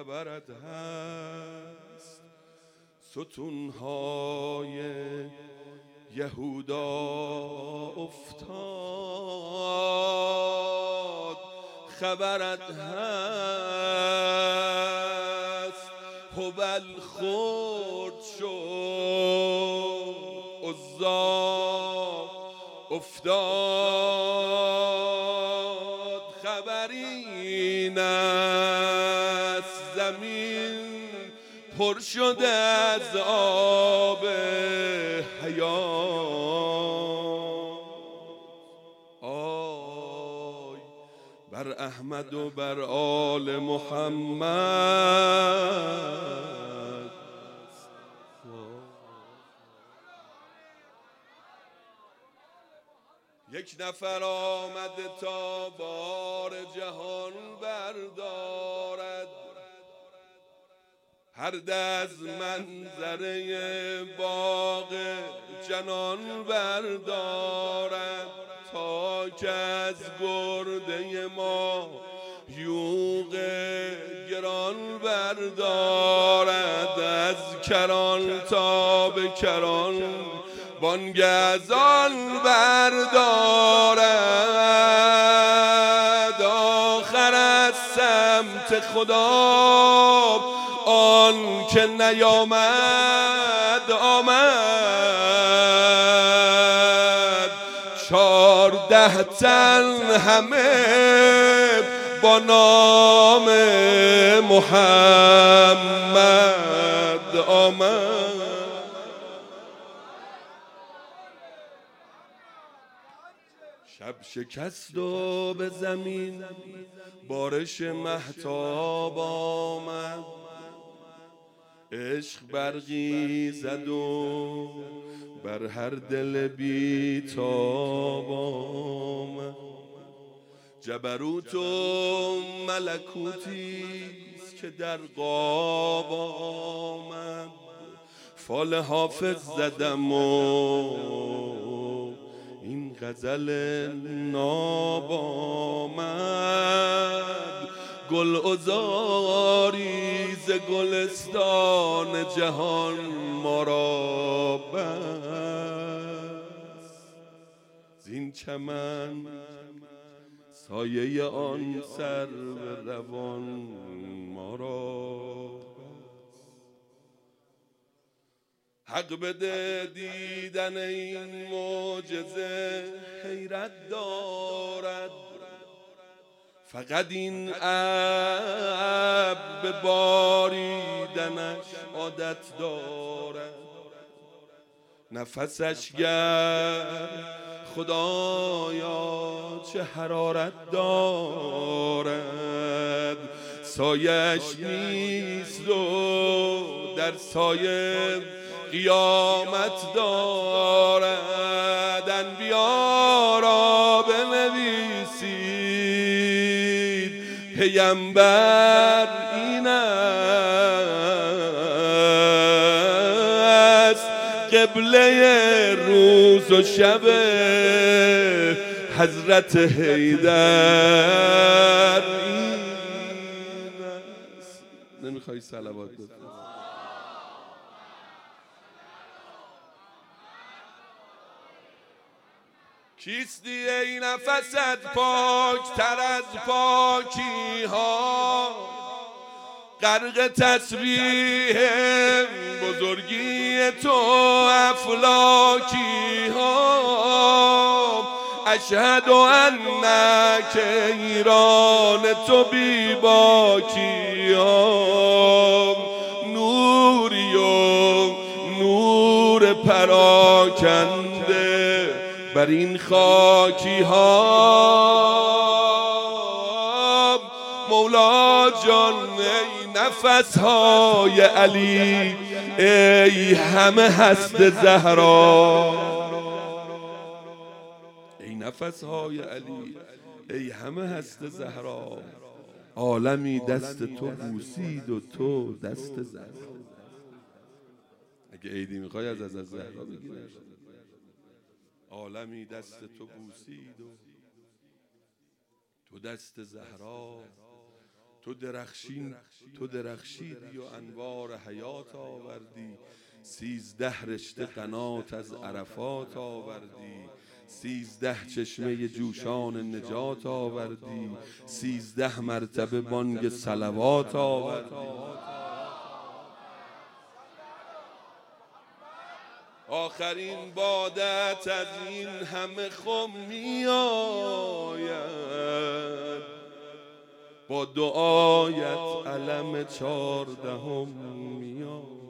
خبرت هست ستونهای یهودا افتاد خبرت هست هبل خورد شد عزا افتاد خبرین است زمین پر شده از آب حیات آی بر احمد و بر آل محمد یک نفر آمد تا بار جهان بردارد هر دست منظره باغ جنان بردارد تا که از گرده ما یوغ گران بردارد از کران تا به کران بانگ اذان بردارد آخر از سمت خدا آن که نیامد آمد 14 تن همه با نام محمد آمد شب شکست و به زمین بارش مهتاب آمد عشق برقی زد و بر هر دل بیتاب آمد جبروت و ملکوتیست که در قاب آمد فال حافظ زدم و این غزل ناب آمد گل عذاری ز گلستان جهان ما را بست زین چمن سایه آن سرو روان ما را حق بده دیدن این معجزه حیرت دارد فقط این ابر به باریدنش عادت دارد نفسش گرم خدایا چه حرارت دارد سایش نیست و در سایه قیامت دارد انبیا را بنویسید پیمبر این است قبله روز و شب حضرت حیدر این است نمیخوای صلوات بفرستی کیستی ای نفست پاک تر از پاکی ها غرق تسبیح بزرگی تو افلاکی ها اشهد انک ایران تو بی باکی ها نوری و نور پراکنده بر این خاکی ها مولا جان ای نفس های علی ای همه هست زهرا ای نفس های علی ای همه هست زهرا عالمی دست تو بوسید و تو دست زهرا اگه عیدی میخوای از زهرا بگیر عالمی دست تو بوسید و تو دست زهرا تو درخشیدی و انوار حیات آوردی، 13 رشته قنات از عرفات آوردی، 13 چشمه جوشان نجات آوردی، 13 مرتبه بانگ صلوات آوردی. آخرین بادت از این همه خم می آید، با دعایت علم 14 می آید.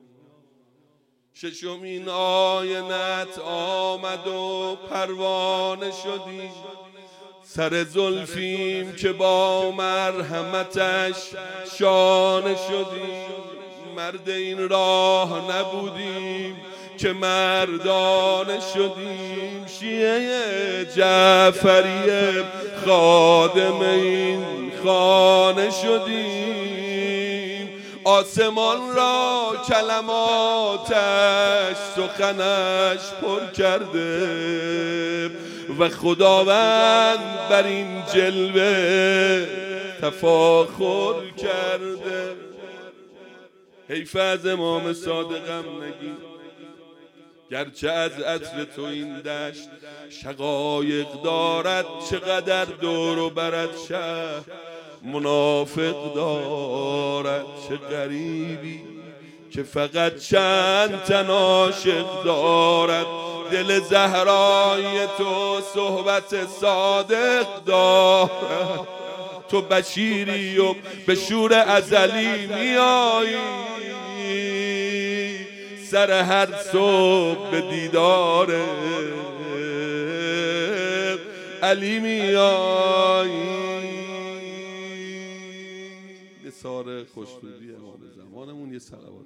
ششمین آینت آمد و پروانه شدی، سر زلفیم که با مرحمتش شانه شدی. مرد این راه نبودیم که مردانه شدیم، شیعه جعفری خادم این خانه شدیم. آسمان را کلماتش سخنش پر کرده و خداوند بر این جلوه تفاخر کرده. حیف از امام صادقم نگی، گرچه از عطر تو این دشت شقایق دارد، چقدر دور و برد شهر منافق دارد. چه غریبی که فقط چند تن عاشق دارد، دل زهرای تو صحبت صادق دارد. تو بشیری و به شور ازلی میایی، سر هر صبح به دیدار علی میایی. نثار خوشنودی امام زمانمون یه صلوات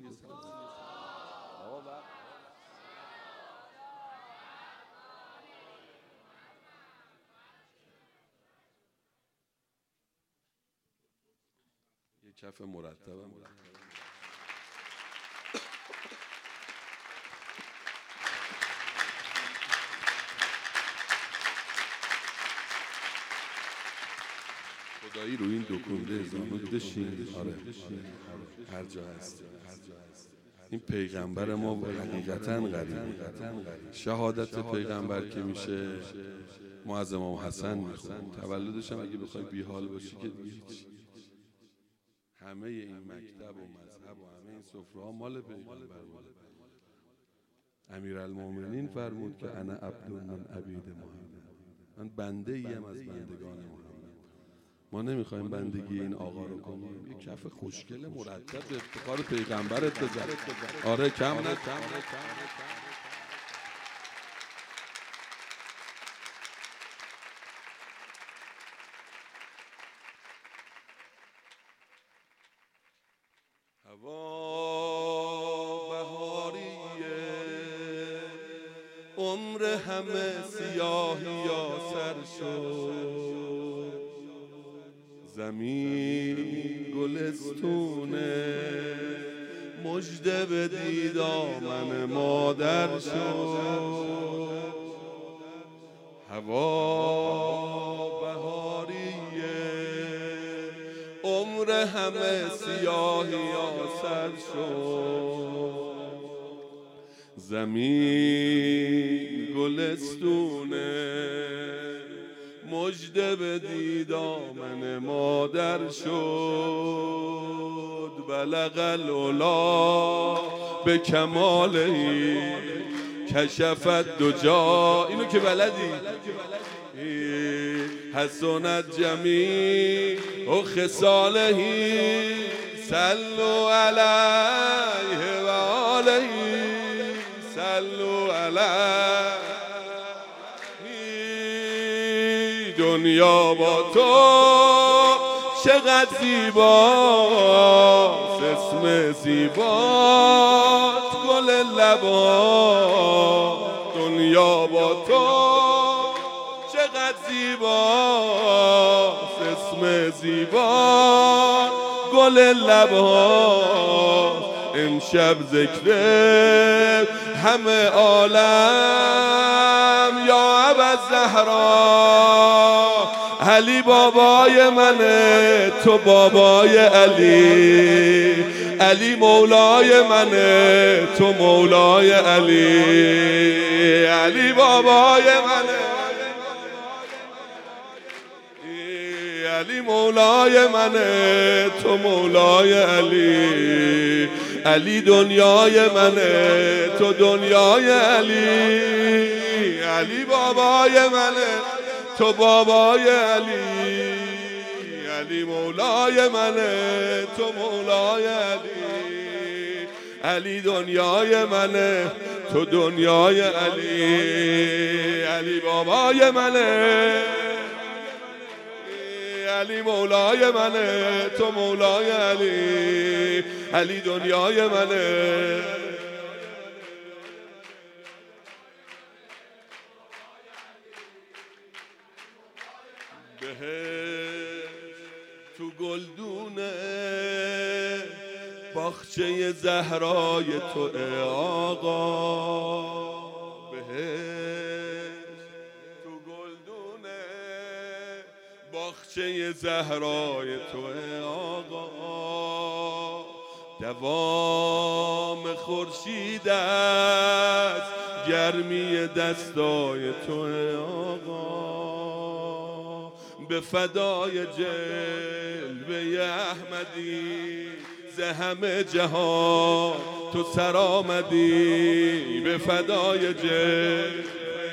یه کف مرتبم خدایی رو این دو کنده زامن بشین. آره هر جا هست. این پیغمبر ما حقیقتا غریبه. شهادت پیغمبر که میشه ما از امام حسن میخونیم، تولدش هم اگه بخوای بیحال باشی که دیگه همه این مکتب و مذهب و همه این سفره ها مال پیغمبر بود. امیرالمومنین فرمود که انا عبد من عبید محمد، من بنده ایم از بندگان محمد. ما نمیخوایم بندگی این آقا رو کنیم، یک کف خوشگل مرتب به افتخار پیغمبرت بزن. آره کم نه. هوا بهاریه، عمر همه سیاهی یا سر شد، زمین گلستونه مژده به دیدامن مادر شد. هوا بهاریه، عمر همه سیاهی آسر شد، زمین گلستونه مژده به دیدامن مادر شد. بلغ العلا به کمالهی کشفت دجا، اینو که بلدی، حسنت جمیع و خصالهی صلوا علیه و آلهی صلوا علیه. دنیا با تو چقدر زیباست، اسم زیبات گل لبات. دنیا با تو چقدر زیباست، اسم زیبات گل لبات. امشب ذکر همه عالم یا ابا الزهرا علی بابای منه تو بابای علی، علی مولای منه تو مولای علی، علی بابای منه، علی مولای منه تو مولای علی، علی دنیای منه تو دنیای علی، علی بابای منه تو بابای علی، علی مولای منه تو مولای علی، علی دنیای منه تو دنیای علی، علی بابای منه، علی مولای منه تو مولای علی، علی دنیای منه. تو گلدونه باغچه زهرای تو آقا، تو گلدونه باغچه زهرای تو آقا، دوام خورشید است گرمی دستای تو آقا، به فدای جلوه احمدی ز همه جهان تو سر آمدی، به فدای جلوه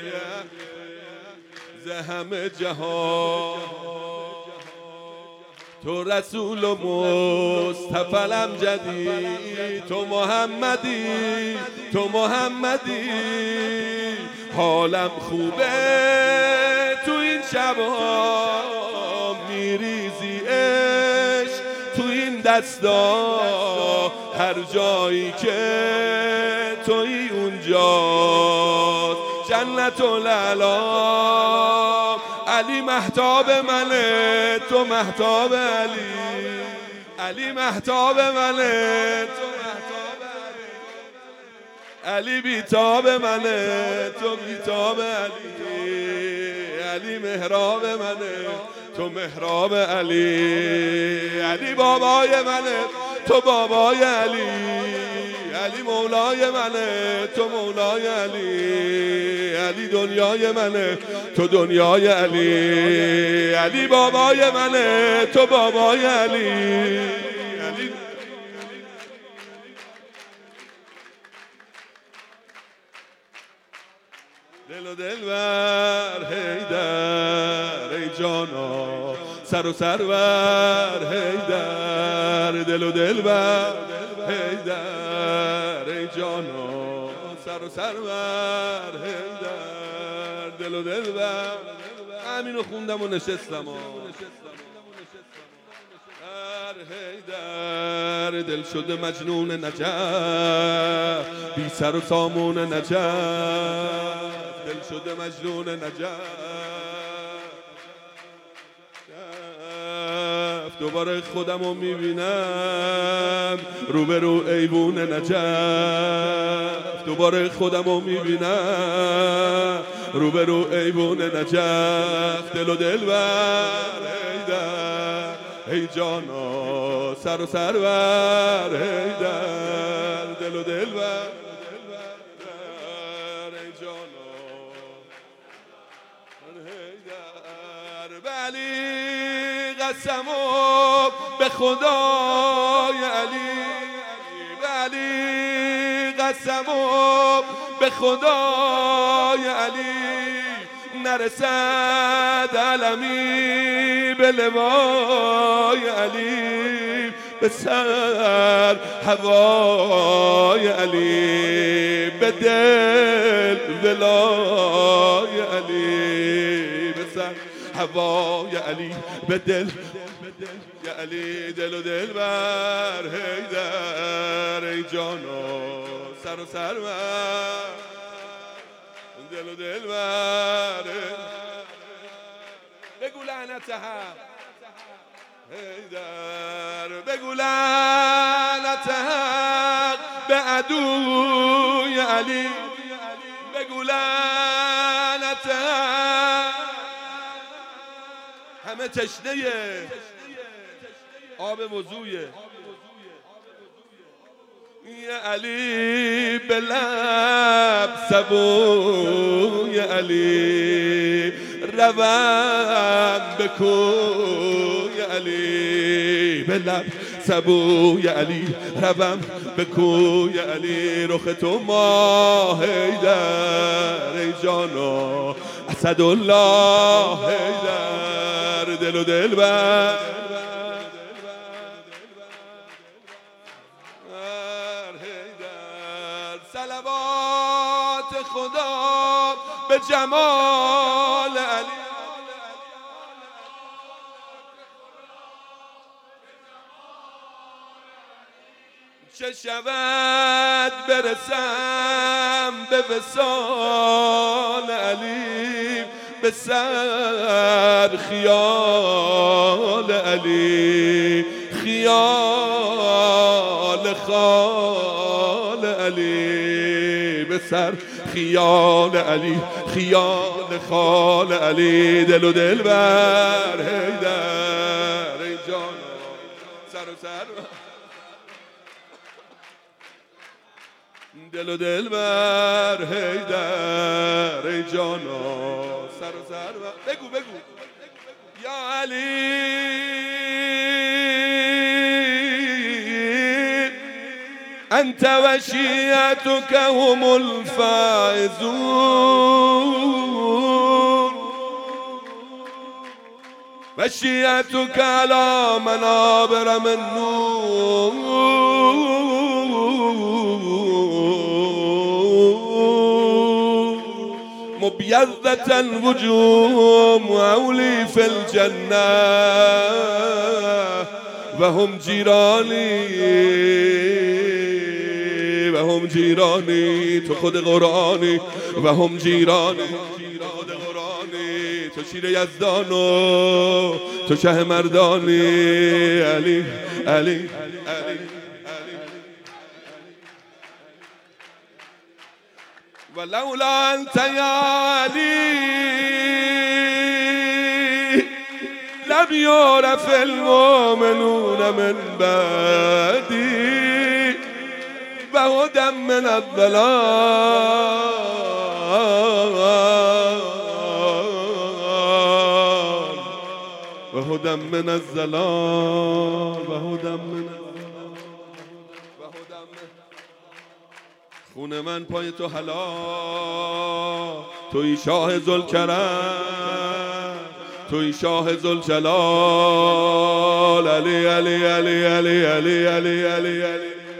ز همه جهان تو رسول و مصطفی الامجدی، تو محمدی تو محمدی، حالم خوبه تو این شبها میریزی عشق تو این دستا، هر جایی که تویی اونجاست جنت العلا، علی مهتاب منه تو مهتاب علی، علی مهتاب منه تو مهتاب علی، علی بیتاب منه تو بیتاب علی، علی محراب منه تو محراب علی، علی بابای منه تو بابای علی، علی مولای منه تو مولای علی، علی دنیای منه تو دنیای علی، علی بابای منه تو بابای علی، علی دل و دلبر حیدر ای جانا، سر و سرور حیدر، دل و دلبر حیدر ای جانا، سر و سرور حیدر، دل و دلبر. همینو خوندم و نشستم حیدر، دل شده مجنون نجف، بی سر و سامون نجف، دل شده مجنون نجف، دوباره خودمو میبینم روبرو ایوون نجف، دوباره خودمو میبینم روبرو ایوون نجف، دل و دلبر حیدر ای جانا، سر و سرور حیدر، دل و دلبر ای جانا حیدر، ولی قسمو به خدای علی، ولی قسمو به خدای علی، نرسد علمی به لوای علی، به سر هوای علی، به دل ولای علی، به سر هوای علی، به دل یا علی، دل و دل بر حیدر ای جانا، سر و سرور دل و دل بر بگو لعنت حق حیدر، بگو لعنت حق به عدوی علی، بگو لعنت همه تشنه آب وضویه. یا علی به لب سبوی علی روم به کوی علی، به لب سبوی علی روم به کوی علی. رخ تو ماه حیدر ای جانا اسدالله حیدر، دل و دلبر صلوات خدا به جمال علی. چه شود برسم به وصال علی، به سر خیال علی، خیال خال علی، به سر خیال علی، خیال خال علی. دل و دلبر حیدر ای جان سر و سر، دل و دلبر حیدر ای جانا سر و سر. بگو بگو یا علی انت و شیعتک هم الفائزون و شیعتک علی منابر من نور مبيضة الوجوه وأولي في الجنة وهم جيراني وهم جيراني. تو خود قرآنی وهم جيراني، خود قرآنی. تو شیر یزدانو تو شه مردانی علی علی علی. ولولا أنت يا علي لم يعرف المؤمنون من بعدي وهدى من الضلال وهدى من الضلال وهدى من خون من پای تو حلال، توی شاه ذوالکرم، توی شاه ذوالجلال. علی علی علی علی علی علی علی علی